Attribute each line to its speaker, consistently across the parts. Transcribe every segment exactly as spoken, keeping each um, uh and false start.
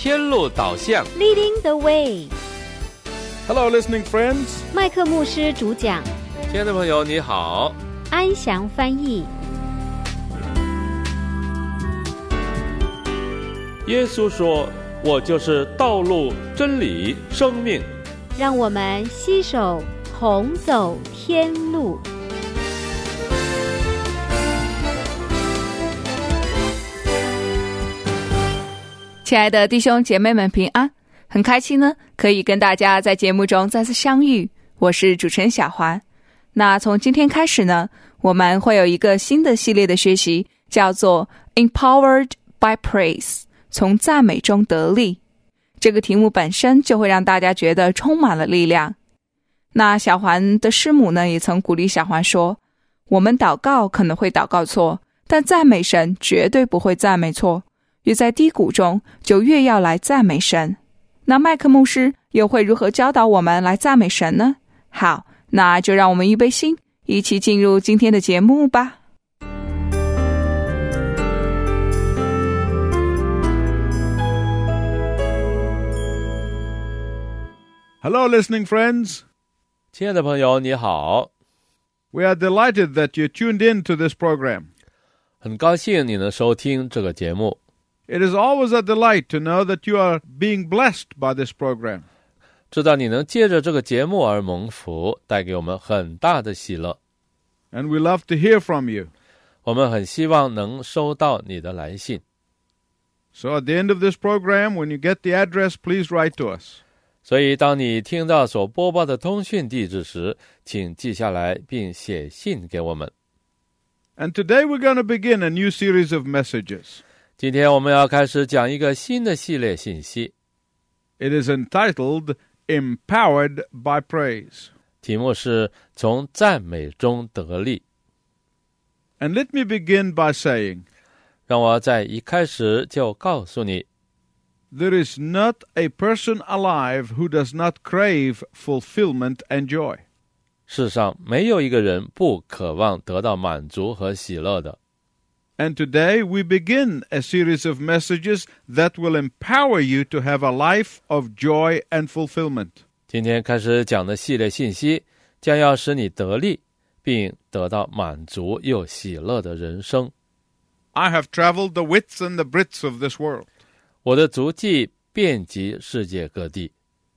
Speaker 1: 天路导向
Speaker 2: Leading the way.
Speaker 3: Hello, listening friends.
Speaker 2: 麦克牧师主讲，
Speaker 1: 亲爱的朋友你好，
Speaker 2: 安详翻译。
Speaker 1: 耶稣说，我就是道路、真理、生命。
Speaker 2: 让我们携手同走天路。
Speaker 4: 亲爱的弟兄姐妹们平安，很开心呢，可以跟大家在节目中再次相遇。我是主持人小环。那从今天开始呢，我们会有一个新的系列的学习，叫做 Empowered by Praise， 从赞美中得力。这个题目本身就会让大家觉得充满了力量。那小环的师母呢，也曾鼓励小环说，我们祷告可能会祷告错，但赞美神绝对不会赞美错，越在低谷中就越要来赞美神。那麦克牧师又会如何教导我们来赞美神呢？好，那就让我们预备心，一起进入今天的节目吧。
Speaker 3: Hello, listening friends.
Speaker 1: 亲爱的朋友你好，
Speaker 3: We are delighted that you tuned in to this program.
Speaker 1: 很高兴你能收听这个节目。
Speaker 3: It is always a delight to know that you are being blessed by this program.
Speaker 1: 知道你能借着这个节目而蒙福，带给我们很大的喜乐。
Speaker 3: And we love to hear from you.
Speaker 1: 我们很希望能收到你的来信。
Speaker 3: So at the end of this program, when you get the address, please write to us.
Speaker 1: 所以当你听到所播报的通讯地址时，请记下来并写信给我们。
Speaker 3: And today we're going to begin a new series of messages.
Speaker 1: 今天我们要开始讲一个新的系列信息。
Speaker 3: It is entitled Empowered by Praise.
Speaker 1: 题目是从赞美中得力。
Speaker 3: And let me begin by saying,
Speaker 1: 让我在一开始就告诉你，
Speaker 3: there is not a person alive who does not crave fulfillment and joy.
Speaker 1: 世上没有一个人不渴望得到满足和喜乐的。
Speaker 3: And today we begin a series of messages that will empower you to have a life of joy and fulfillment.
Speaker 1: 今天开始讲的系列信息将要使你得力，并得到满足又喜乐的人生。
Speaker 3: I have traveled the width and the breadth of this world.
Speaker 1: 我的足迹遍及世界各地。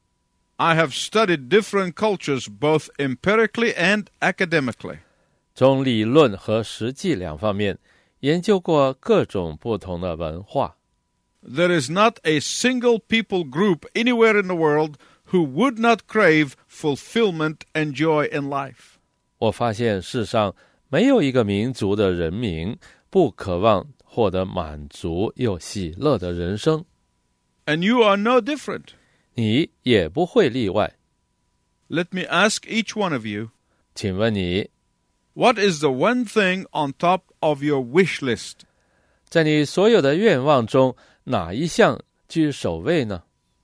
Speaker 3: I have studied different cultures both empirically and academically.
Speaker 1: 从理论和实际两方面研究过各种不同的文化。
Speaker 3: There is not a single people group anywhere in the world who would not crave fulfillment and joy in life.
Speaker 1: 我发现世上没有一个民族的人民不渴望获得满足又喜乐的人生。
Speaker 3: And you are no different.
Speaker 1: 你也不会例外。
Speaker 3: Let me ask each one of you,
Speaker 1: 请问你，
Speaker 3: what is the one thing on top of your wish list?
Speaker 1: 在你所有的愿望中，哪一项居首位呢？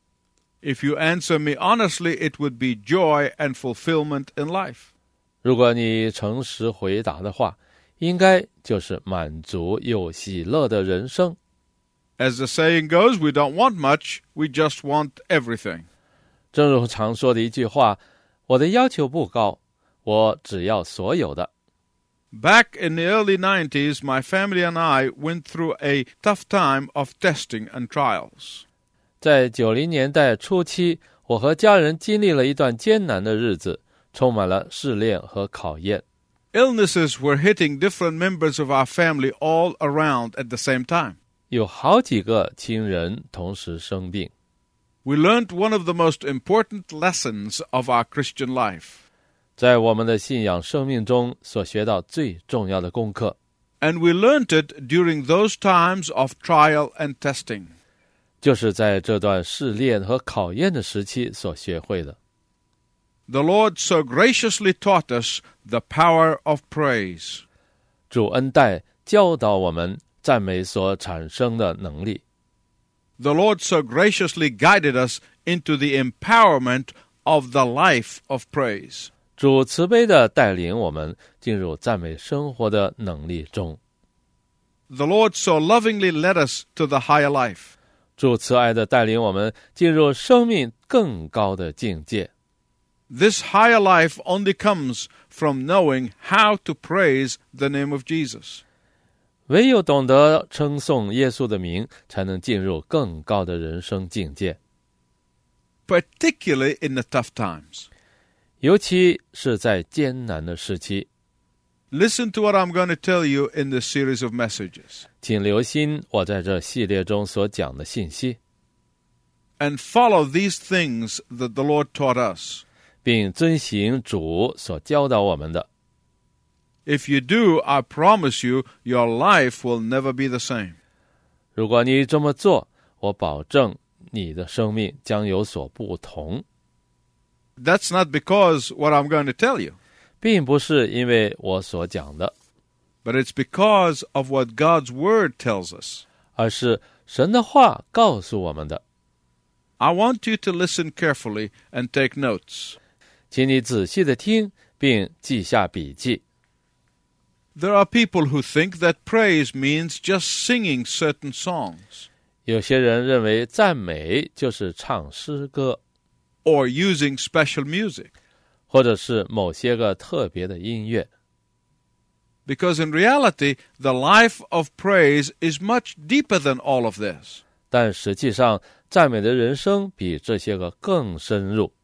Speaker 3: If you answer me honestly, it would be joy and fulfillment in life.
Speaker 1: 如果你诚实回答的话，应该就是满足又喜乐的人生。
Speaker 3: As the saying goes, we don't want much, we just want everything.
Speaker 1: 正如常说的一句话，我的要求不高，我只要所有的。
Speaker 3: Back in the early nineties, my family and I went through a tough time of testing and trials.
Speaker 1: 在九零年代初期，我和家人经历了一段艰难的日子，充满了试炼和考验。
Speaker 3: Illnesses were hitting different members of our family all around at the same time.
Speaker 1: 有好几个亲人同时生病。
Speaker 3: We learned one of the most important lessons of our Christian life.
Speaker 1: 在我们的信仰生命中所学到最重要的功课。
Speaker 3: And we learned it during those times of trial and testing.
Speaker 1: 就是在这段试炼和考验的时期所学会的。
Speaker 3: The Lord so graciously taught us the power of praise.
Speaker 1: 主恩待教导我们赞美所产生的能力。
Speaker 3: The Lord so graciously guided us into the empowerment of the life of praise.
Speaker 1: 主慈悲地带领我们进入赞美生活的能力中。
Speaker 3: The Lord so lovingly led us to the higher life.
Speaker 1: 主慈爱地带领我们进入生命更高的境界。
Speaker 3: This higher life only comes from knowing how to praise the name of Jesus.
Speaker 1: 唯有懂得称颂耶稣的名，才能进入更高的人生境界。
Speaker 3: Particularly in the tough times.
Speaker 1: 尤其是在艰难的时期。
Speaker 3: Listen to what I'm going to tell you in this series of messages.
Speaker 1: 请留心我在这系列中所讲的信息，
Speaker 3: And follow these things that the Lord taught us.
Speaker 1: 并遵行主所教导我们的。
Speaker 3: If you do, I promise you, your life will never be the same.
Speaker 1: 如果你这么做，我保证你的生命将有所不同。
Speaker 3: That's not because what I'm going to tell you,
Speaker 1: 并不是因为我所讲的，
Speaker 3: but it's because of what God's Word tells us.
Speaker 1: 而是神的话告诉我们的。
Speaker 3: I want you to listen carefully and take notes.
Speaker 1: 请你仔细地听，并记下笔记。
Speaker 3: There are people who think that praise means just singing certain songs,
Speaker 1: 有些人认为赞美就是唱诗歌，
Speaker 3: or using special music,
Speaker 1: 或者是某些个特别的音乐。
Speaker 3: because in reality, the life of praise is much deeper than all of this.
Speaker 1: 但实际上，赞美的人生比这些个更深入。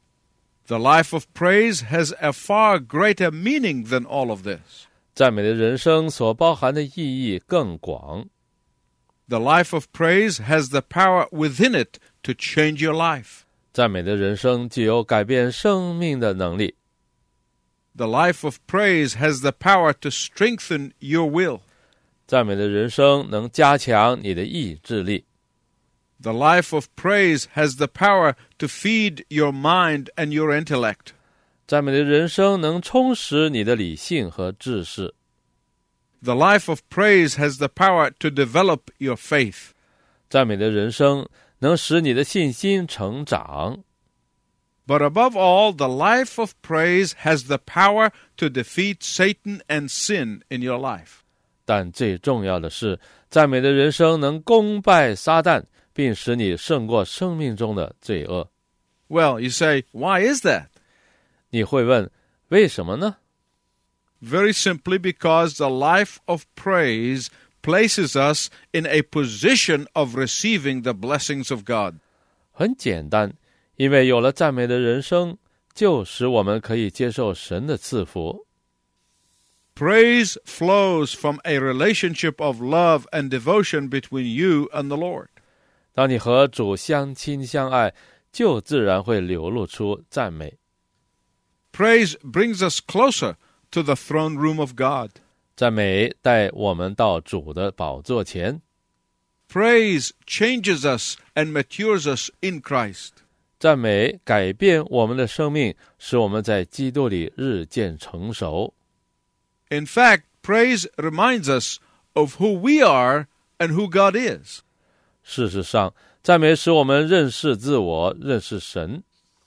Speaker 3: The life of praise has a far greater meaning than all of this.
Speaker 1: 赞美的人生所包含的意义更广。
Speaker 3: The life of praise has the power within it to change your life.
Speaker 1: 赞美的人生具有改变生命的能力。
Speaker 3: The life of praise has the power to strengthen your will.
Speaker 1: 赞美的人生能加强你的意志力。
Speaker 3: The life of praise has the power to feed your mind and your intellect.
Speaker 1: 赞美的人生能充实你的理性和知识。
Speaker 3: The life of praise has the power to develop your faith.
Speaker 1: 赞美的人生能使你的信心成长。
Speaker 3: But above all, the life of praise has the power to defeat Satan and sin in your life.
Speaker 1: 但最重要的是，赞美的人生能攻败撒旦，并使你胜过生命中的罪恶。
Speaker 3: Well, you say, why is that?
Speaker 1: 你会问，为什么呢？
Speaker 3: Very simply because the life of praise places us in a position of receiving the blessings of God.
Speaker 1: 很简单，因为有了赞美的人生，就使我们可以接受神的赐福。
Speaker 3: Praise flows from a relationship of love and devotion between you and the Lord.
Speaker 1: 当你和主相亲相爱，就自然会流露出赞美。
Speaker 3: Praise brings us closer to the throne room of God.
Speaker 1: 赞美带我们到主的宝座前。
Speaker 3: Praise changes us and matures us in Christ.
Speaker 1: 赞美改变我们的生命，使我们在基督里日渐成熟。
Speaker 3: In fact, praise reminds us of who we are and who God is.
Speaker 1: 事实上，赞美使我们认识自我，认识神。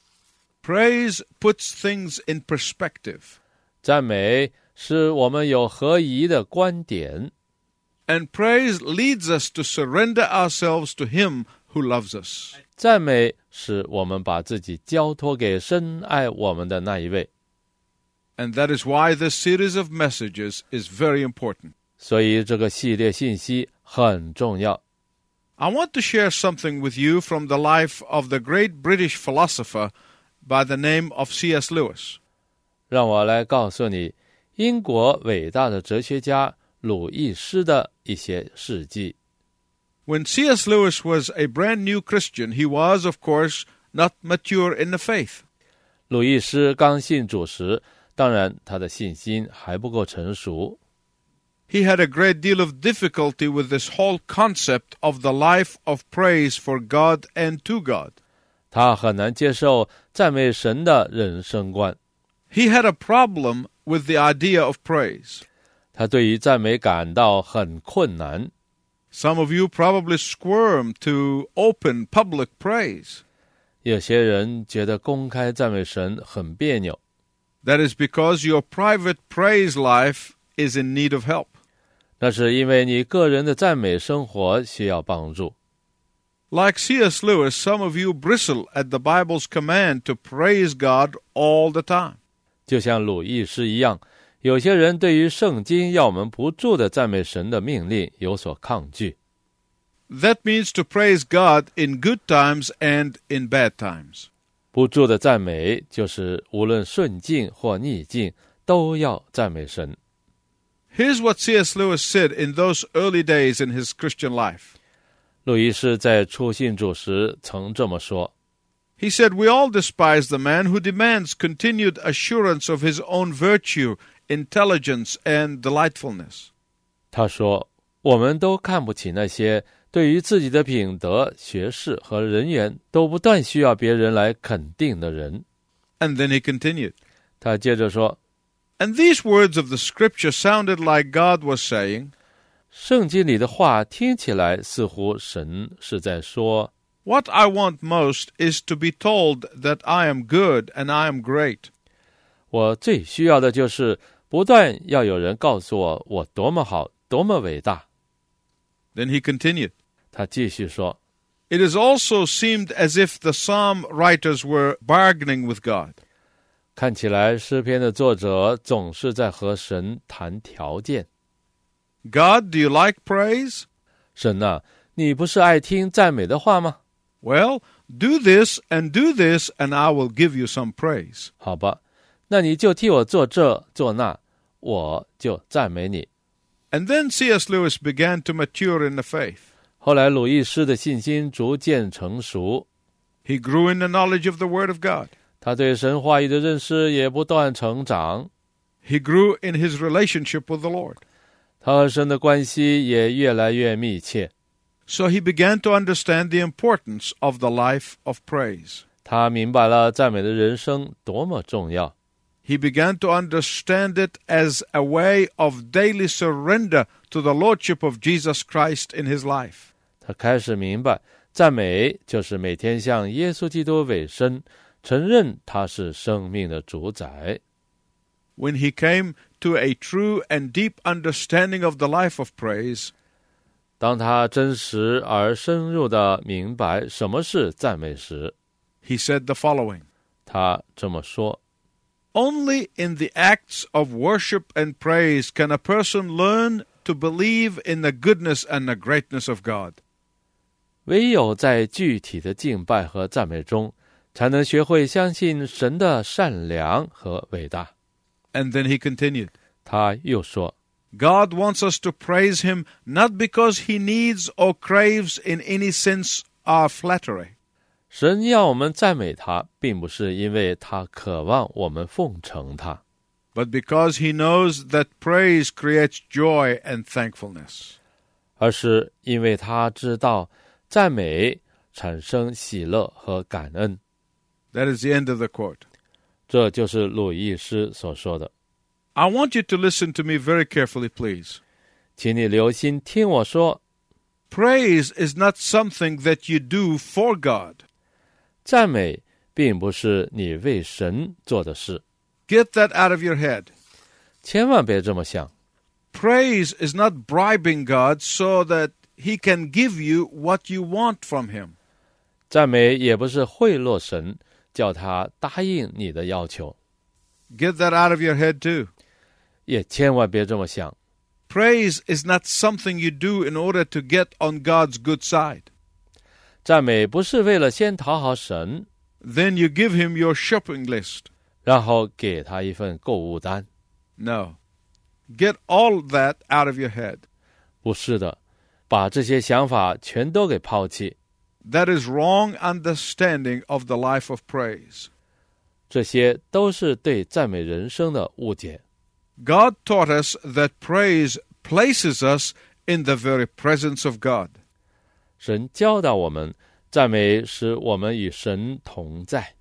Speaker 3: Praise puts things in perspective.
Speaker 1: 赞美使我们有合宜的观点。
Speaker 3: And praise leads us to surrender ourselves to Him who loves us.
Speaker 1: 赞美使我们把自己交托给深爱我们的那一位。
Speaker 3: And that is why this series of messages is very important.
Speaker 1: 所以这个系列信息很重要。
Speaker 3: I want to share something with you from the life of the great British philosopher by the name of C S Lewis.
Speaker 1: 让我来告诉你，英国伟大的哲学家鲁易斯的一些事迹。
Speaker 3: When C S Lewis was a brand new Christian, he was, of course, not mature in the faith.
Speaker 1: 鲁易斯刚信主时，当然他的信心还不够成熟。
Speaker 3: He had a great deal of difficulty with this whole concept of the life of praise for God and to God.
Speaker 1: 他很难接受赞美神的人生观。
Speaker 3: He had a problem with the idea of praise.
Speaker 1: 他对于赞美感到很困难。
Speaker 3: Some of you probably squirm to open public praise.
Speaker 1: 有些人觉得公开赞美神很别扭。
Speaker 3: That is because your private praise life is in need of help.
Speaker 1: 那是因为你个人的赞美生活需要帮助。
Speaker 3: Like C S Lewis, some of you bristle at the Bible's command to praise God all the time.
Speaker 1: 就像鲁易师一样，有些人对于圣经要我们不住的赞美神的命令有所抗拒。
Speaker 3: That means to praise God in good times and in bad times.
Speaker 1: 不住的赞美就是无论顺境或逆境都要赞美神。
Speaker 3: Here's what C S Lewis said in those early days in his Christian life.
Speaker 1: 路易士在初信主时曾这么说。
Speaker 3: He said, "We all despise the man who demands continued assurance of his own virtue, intelligence, and delightfulness."
Speaker 1: 他说，我们都看不起那些对于自己的品德、学识和人缘都不断需要别人来肯定的人。
Speaker 3: And then he continued.
Speaker 1: 他接着说，
Speaker 3: And these words of the scripture sounded like God was saying,
Speaker 1: 圣经里的话听起来似乎神是在说，
Speaker 3: What I want most is to be told that I am good and I am great.
Speaker 1: 我最需要的就是不断要有人告诉我我多么好，多么伟大。
Speaker 3: Then he continued.
Speaker 1: 他继续说，
Speaker 3: It has also seemed as if the psalm writers were bargaining with God.
Speaker 1: 看起来诗篇的作者总是在和神谈条件。
Speaker 3: God, do you like praise?
Speaker 1: 神啊，你不是爱听赞美的话吗？
Speaker 3: Well, do this and do this and I will give you some praise.
Speaker 1: 好吧，那你就替我做这做那，我就赞美你。
Speaker 3: And then C S Lewis began to mature in the faith.
Speaker 1: 后来鲁易师的信心逐渐成熟，
Speaker 3: He grew in the knowledge of the Word of God.
Speaker 1: 他对神话语的认识也不断成长，
Speaker 3: He grew in his relationship with the Lord.
Speaker 1: 他和神的关系也越来越密切。
Speaker 3: So he began to understand the importance of the life of praise.
Speaker 1: 他明白了赞美的人生多么重要。
Speaker 3: He began to understand it as a way of daily surrender to the Lordship of Jesus Christ in his life.
Speaker 1: 他开始明白，赞美就是每天向耶稣基督委身，承认他是生命的主宰。
Speaker 3: When he came to a true and deep understanding of the life of praise,
Speaker 1: 当他真实而深入地明白什么是赞美时，
Speaker 3: he said the following,
Speaker 1: 他这么说，
Speaker 3: Only in the acts of worship and praise can a person learn to believe in the goodness and the greatness of God.
Speaker 1: 唯有在具体的敬拜和赞美中，才能学会相信神的善良和伟大。
Speaker 3: And then he continued,
Speaker 1: 他又说，
Speaker 3: God wants us to praise him not because he needs or craves in any sense our flattery.
Speaker 1: 神要我们赞美他，并不是因为他渴望我们奉承他，
Speaker 3: but because he knows that praise creates joy and thankfulness.
Speaker 1: 而是因为他知道赞美产生喜乐和感恩。
Speaker 3: That is the end of the quote.
Speaker 1: 这就是鲁易师所说的。
Speaker 3: I want you to listen to me very carefully, please.
Speaker 1: 请你留心听我说，
Speaker 3: Praise is not something that you do for God.
Speaker 1: 赞美并不是你为神做的事，
Speaker 3: Get that out of your head.
Speaker 1: 千万别这么想。
Speaker 3: Praise is not bribing God so that he can give you what you want from him.
Speaker 1: 赞美也不是贿赂神，叫他答应你的要求，
Speaker 3: Get that out of your head too.
Speaker 1: 也千万别这么想。
Speaker 3: Praise is not something you do in order to get on God's good side.
Speaker 1: 赞美不是为了先讨好神，
Speaker 3: Then you give him your shopping list.
Speaker 1: 然后给他一份购物单。
Speaker 3: No. Get all that out of your head.
Speaker 1: 不是的，把这些想法全都给抛弃。
Speaker 3: That is wrong understanding of the life of praise.
Speaker 1: 这些都是对赞美人生的误解。
Speaker 3: God taught us that praise places us in the very presence of God.
Speaker 1: 神教导我们，赞美使我们与神同在。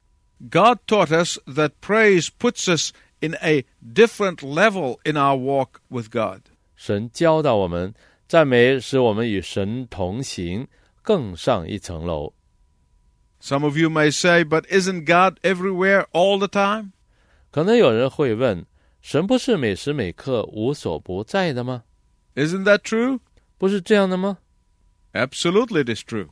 Speaker 3: God taught us that praise puts us in a different level in our walk with God.
Speaker 1: 神教导我们，赞美使我们与神同行，更上一层楼。
Speaker 3: Some of you may say, but isn't God everywhere all the time?
Speaker 1: 可能有人会问，神不是每时每刻无所不在的吗？
Speaker 3: Isn't that true?
Speaker 1: 不是这样的吗？
Speaker 3: Absolutely it is true.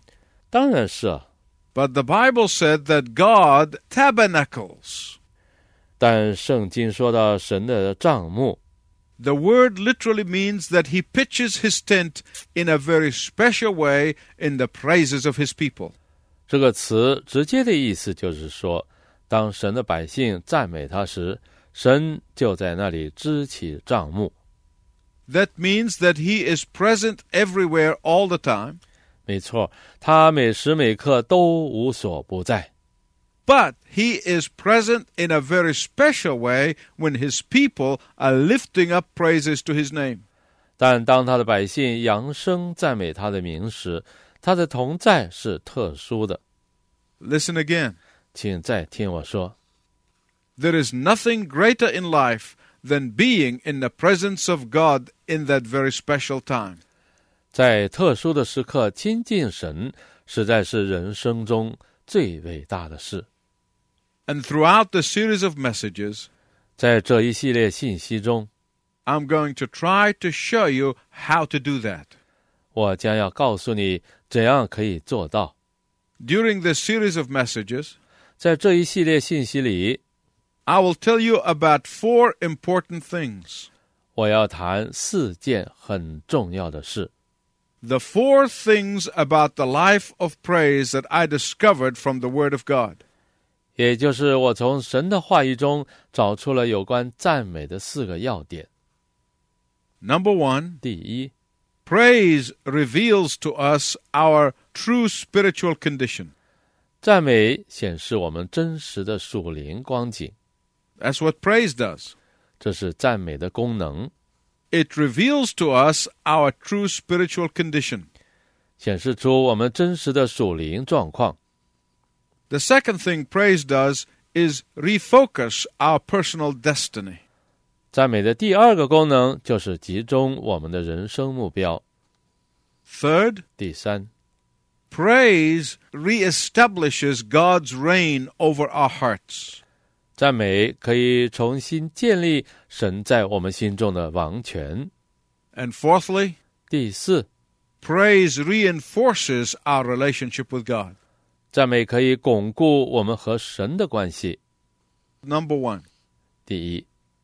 Speaker 1: 当然是啊。
Speaker 3: But the Bible said that God tabernacles.
Speaker 1: 但圣经说到神的帐幕，
Speaker 3: The word literally means that he pitches his tent in a very special way in the praises of his people.
Speaker 1: 这个词直接的意思就是说，当神的百姓赞美他时，神就在那里支起帐幕。
Speaker 3: That means that he is present everywhere all the time.
Speaker 1: 没错，他每时每刻都无所不在。
Speaker 3: But he is present in a very special way when his people are lifting up praises to his name.
Speaker 1: 但当他的百姓扬声赞美他的名时，他的同在是特殊的。
Speaker 3: Listen again.
Speaker 1: 请再听我说，
Speaker 3: There is nothing greater in life than being in the presence of God in that very special time.
Speaker 1: 在特殊的时刻亲近神，实在是人生中最伟大的事。
Speaker 3: And throughout the series of messages,
Speaker 1: 在这一系列信息中，
Speaker 3: I'm going to try to show you how to do that.
Speaker 1: 我将要告诉你怎样可以做到。
Speaker 3: During this series of messages,
Speaker 1: 在这一系列信息里，
Speaker 3: I will tell you about four important things.
Speaker 1: 我要谈四件很重要的事。
Speaker 3: The four things about the life of praise that I discovered from the Word of God.
Speaker 1: 也就是我从神的话语中找出了有关赞美的四个要点。
Speaker 3: Number one,
Speaker 1: 第一，
Speaker 3: praise reveals to us our true spiritual condition.
Speaker 1: 赞美显示我们真实的属灵光景，
Speaker 3: That's what praise does.
Speaker 1: 这是赞美的功能，
Speaker 3: It reveals to us our true spiritual condition.
Speaker 1: 显示出我们真实的属灵状况。
Speaker 3: The second thing praise does is refocus our personal destiny.
Speaker 1: 赞美的第二个功能就是集中我们的人生目标。
Speaker 3: Third,
Speaker 1: 第三，
Speaker 3: praise reestablishes God's reign over our hearts.
Speaker 1: 赞美可以重新建立神在我们心中的王权。
Speaker 3: And fourthly,
Speaker 1: 第四，
Speaker 3: praise reinforces our relationship with God.
Speaker 1: 赞美可以巩固我们和神的关系。
Speaker 3: Number one,
Speaker 1: 第一，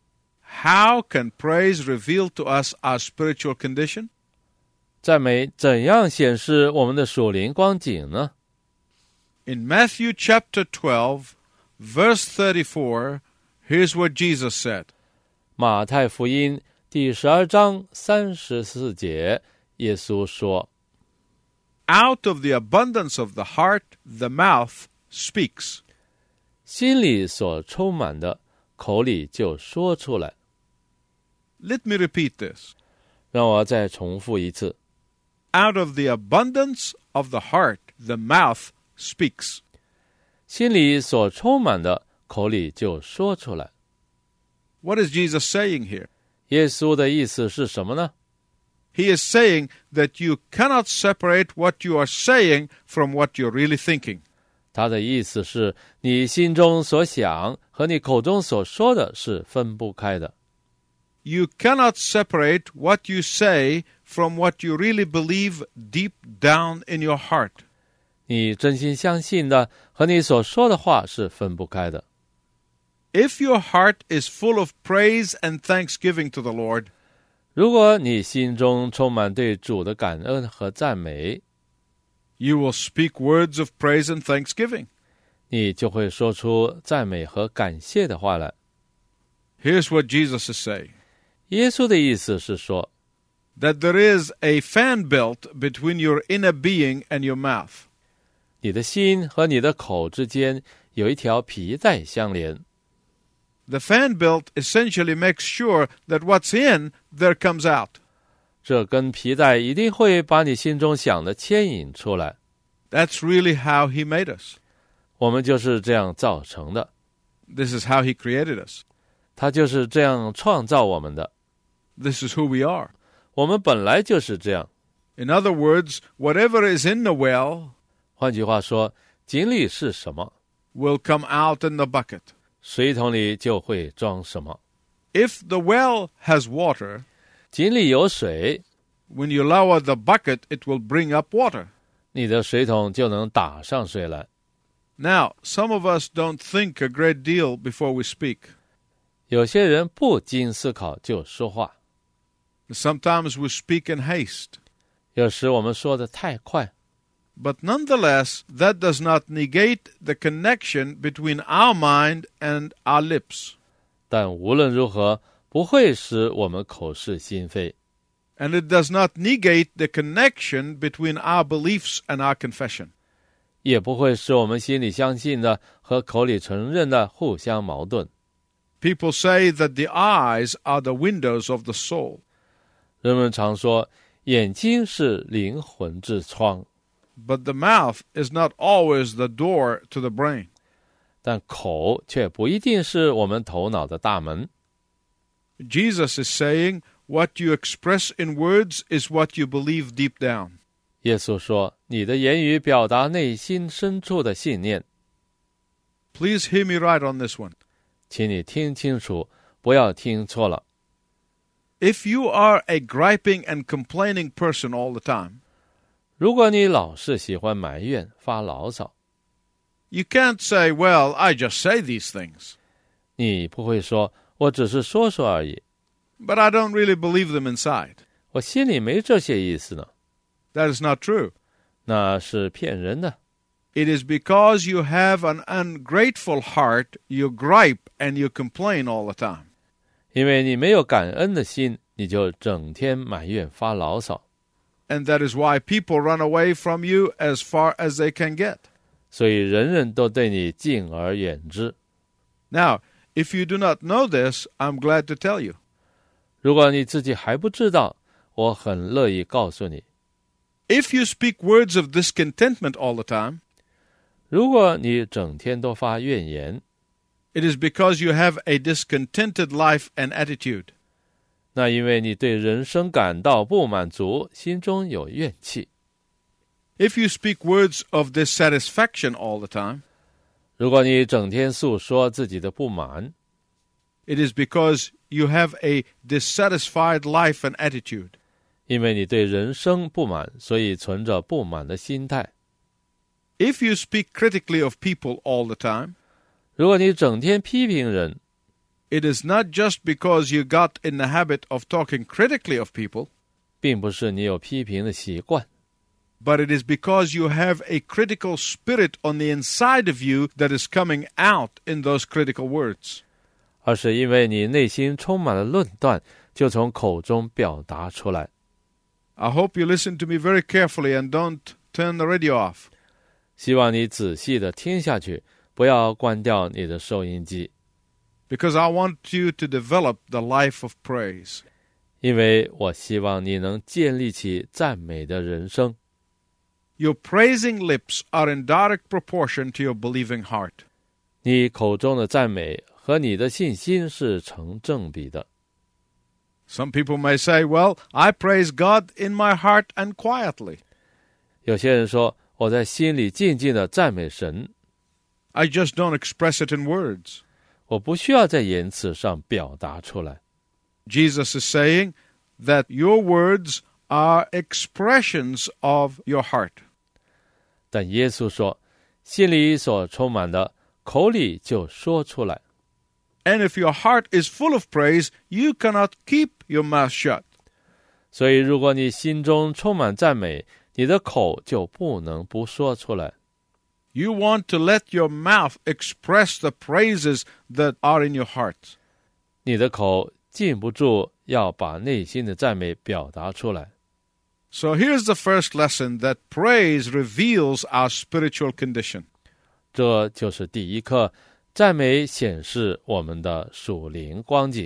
Speaker 3: how can praise reveal to us our spiritual condition?
Speaker 1: 赞美怎样显示我们的属灵光景呢？
Speaker 3: In Matthew chapter twelve, verse thirty-four, here's what Jesus said.
Speaker 1: 马太福音第十二章三十四节，耶稣说，
Speaker 3: Out of the abundance of the heart, the mouth speaks.
Speaker 1: 心里所充满的，口里就说出来。
Speaker 3: Let me repeat this.
Speaker 1: 让我再重复一次，
Speaker 3: Out of the abundance of the heart, the mouth speaks.
Speaker 1: 心里所充满的，口里就说出来。
Speaker 3: What is Jesus saying here?
Speaker 1: 耶稣的意思是什么呢？
Speaker 3: He is saying that you cannot separate what you are saying from what you're really thinking.
Speaker 1: 他的意思是你心中所想和你口中所说的是分不开的。
Speaker 3: You cannot separate what you say from what you really believe deep down in your heart.
Speaker 1: 你真心相信的和你所说的话是分不开的。
Speaker 3: If your heart is full of praise and thanksgiving to the Lord,
Speaker 1: 如果你心中充满对主的感恩和赞美，
Speaker 3: you will speak words of praise and thanksgiving.
Speaker 1: 你就会说出赞美和感谢的话来。
Speaker 3: Here's what Jesus is saying.
Speaker 1: 耶稣的意思是说，
Speaker 3: That there is a fan belt between your inner being and your mouth.
Speaker 1: 你的心和你的口之间有一条皮带相连。
Speaker 3: The fan belt essentially makes sure that what's in, there comes out.
Speaker 1: 这根皮带一定会把你心中想的牵引出来。
Speaker 3: That's really how he made us.
Speaker 1: 我们就是这样造成的，
Speaker 3: This is how he created us.
Speaker 1: 他就是这样创造我们的。
Speaker 3: This is who we are.
Speaker 1: 我们本来就是这样。
Speaker 3: In other words, whatever is in the well
Speaker 1: 换句话说，井里是什么，
Speaker 3: will come out in the bucket.
Speaker 1: 水桶里就会装什么。
Speaker 3: If the well has water,
Speaker 1: 井里有水，
Speaker 3: when you lower the bucket, it will bring up water.
Speaker 1: 你的水桶就能打上水来。
Speaker 3: Now, some of us don't think a great deal before we speak.
Speaker 1: 有些人不经思考就说话，
Speaker 3: Sometimes we speak in haste.
Speaker 1: 有时我们说得太快，
Speaker 3: But nonetheless, that does not negate the connection between our mind and our lips.
Speaker 1: 但无论如何不会使我们口是心非，
Speaker 3: And it does not negate the connection between our beliefs and our confession.
Speaker 1: 也不会使我们心里相信的和口里承认的互相矛盾。
Speaker 3: People say that the eyes are the windows of the soul.
Speaker 1: 人们常说眼睛是灵魂之窗，
Speaker 3: But the mouth is not always the door to the brain.
Speaker 1: 但口却不一定是我们头脑的大门。
Speaker 3: Jesus is saying, what you express in words is what you believe deep down.
Speaker 1: 耶稣说，你的言语表达内心深处的信念。
Speaker 3: Please hear me right on this one.
Speaker 1: 请你听清楚，不要听错了。
Speaker 3: If you are a griping and complaining person all the time,
Speaker 1: 如果你老是喜欢埋怨发牢骚，
Speaker 3: you can't say, well, I just say these things,
Speaker 1: 你不会说我只是说说而已，
Speaker 3: but I don't really believe them inside.
Speaker 1: 我心里没这些意思呢。
Speaker 3: That is not true.
Speaker 1: 那是骗人的。
Speaker 3: It is because you have an ungrateful heart, you gripe and you complain all the time.
Speaker 1: 因为你没有感恩的心，你就整天埋怨发牢骚，
Speaker 3: And that is why people run away from you as far as they can get.
Speaker 1: 所以人人都对你敬而远之。
Speaker 3: Now, if you do not know this, I'm glad to tell you.
Speaker 1: 如果你自己还不知道，我很乐意告诉你，
Speaker 3: If you speak words of discontentment all the time,
Speaker 1: 如果你整天都发怨言，
Speaker 3: it is because you have a discontented life and attitude.
Speaker 1: 那因为你对人生感到不满足，心中有怨气。
Speaker 3: If you speak words of dissatisfaction all the time,
Speaker 1: 如果你整天诉说自己的不满，
Speaker 3: it is because you have a dissatisfied life and attitude.
Speaker 1: 因为你对人生不满，所以存着不满的心态。
Speaker 3: If you speak critically of people all the time,
Speaker 1: 如果你整天批评人，
Speaker 3: it is not just because you got in the habit of talking critically of people,
Speaker 1: 并不是你有批评的习惯，
Speaker 3: but it is because you have a critical spirit on the inside of you that is coming out in those critical words.
Speaker 1: 而是因为你内心充满了论断，就从口中表达出来。
Speaker 3: I hope you listen to me very carefully and don't turn the radio off.
Speaker 1: 希望你仔细的听下去，不要关掉你的收音机，
Speaker 3: Because I want you to develop the life of praise.
Speaker 1: 因为我希望你能建立起赞美的人生。
Speaker 3: Your praising lips are in direct proportion to your believing heart.
Speaker 1: 你口中的赞美和你的信心是成正比的。
Speaker 3: Some people may say, well, I praise God in my heart and quietly.
Speaker 1: 有些人说，我在心里静静的赞美神，
Speaker 3: I just don't express it in words.
Speaker 1: 我不需要在言辞上表达出来。
Speaker 3: Jesus is saying that your words are expressions of your heart.
Speaker 1: 但耶稣说，心里所充满的，口里就说出来。
Speaker 3: And if your heart is full of praise, you cannot keep your mouth shut.
Speaker 1: 所以如果你心中充满赞美，你的口就不能不说出来。
Speaker 3: You want to let your mouth express the praises that are in your heart.
Speaker 1: 你的口禁不住要把内心的赞美表达出来。
Speaker 3: So here's the first lesson, that praise reveals our spiritual condition.
Speaker 1: 这就是第一课，赞美显示我们的属灵光景。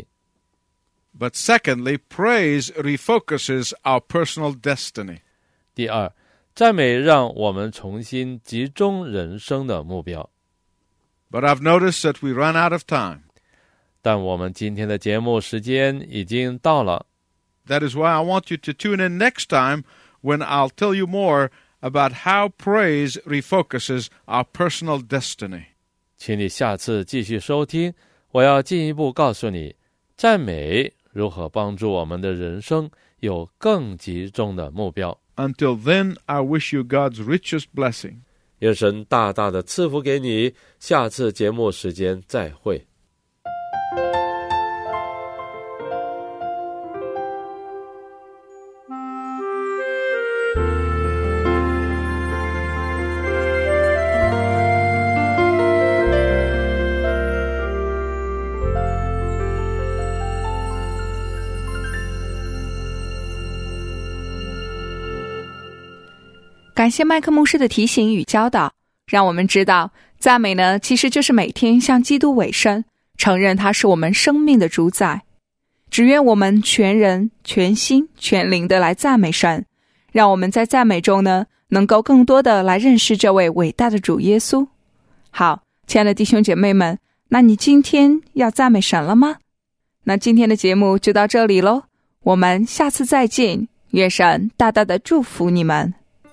Speaker 3: But secondly, praise refocuses our personal destiny.
Speaker 1: 第二，赞美让我们重新集中人生的目标。
Speaker 3: But I've noticed that we run out of time.
Speaker 1: 但我们今天的节目时间已经到了，
Speaker 3: That is why I want you to tune in next time when I'll tell you more about how praise refocuses our personal destiny.
Speaker 1: 请你下次继续收听，我要进一步告诉你，赞美如何帮助我们的人生有更集中的目标。
Speaker 3: Until then, I wish you God's richest blessing.
Speaker 1: 愿神大大的赐福给你，下次节目时间再会。
Speaker 4: 感谢麦克牧师的提醒与教导，让我们知道赞美呢，其实就是每天向基督委身，承认他是我们生命的主宰。只愿我们全人、全心、全灵的来赞美神，让我们在赞美中呢，能够更多的来认识这位伟大的主耶稣。好，亲爱的弟兄姐妹们，那你今天要赞美神了吗？那今天的节目就到这里咯，我们下次再见，愿神大大的祝福你们。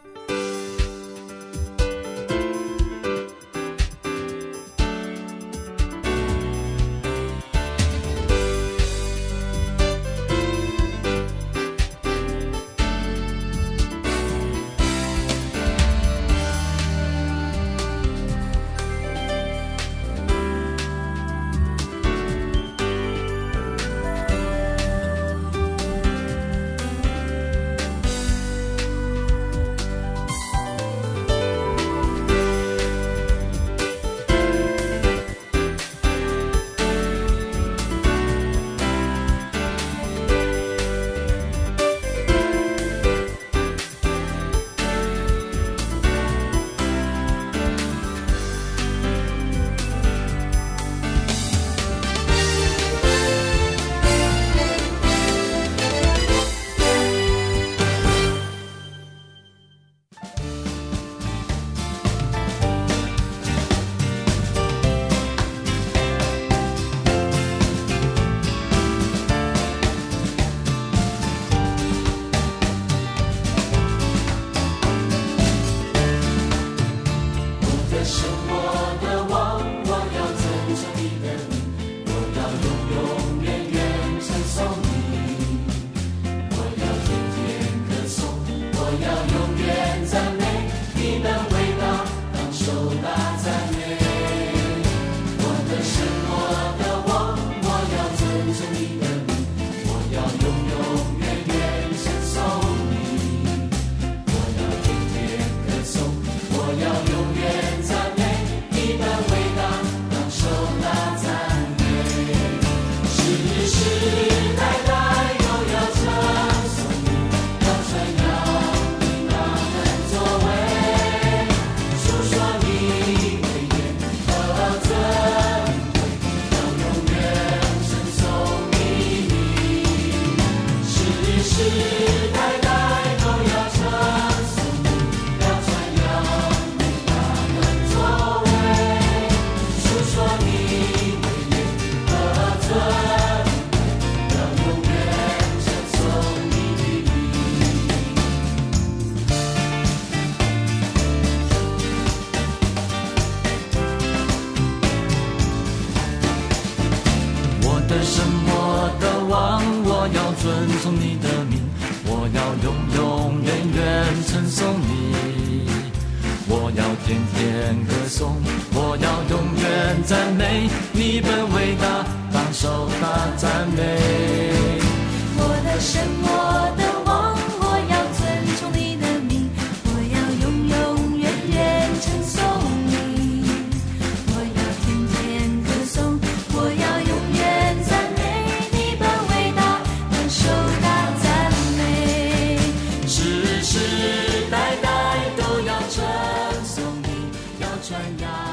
Speaker 5: 天天歌颂，我要永远赞美你本伟大，当受大赞美。
Speaker 6: 我的神，我的王，我要尊崇你的名，我要永永远远称颂你。我要天天歌颂，我要永远赞美你本伟大，当受大赞美。
Speaker 5: 世世代代都要称颂你，要传扬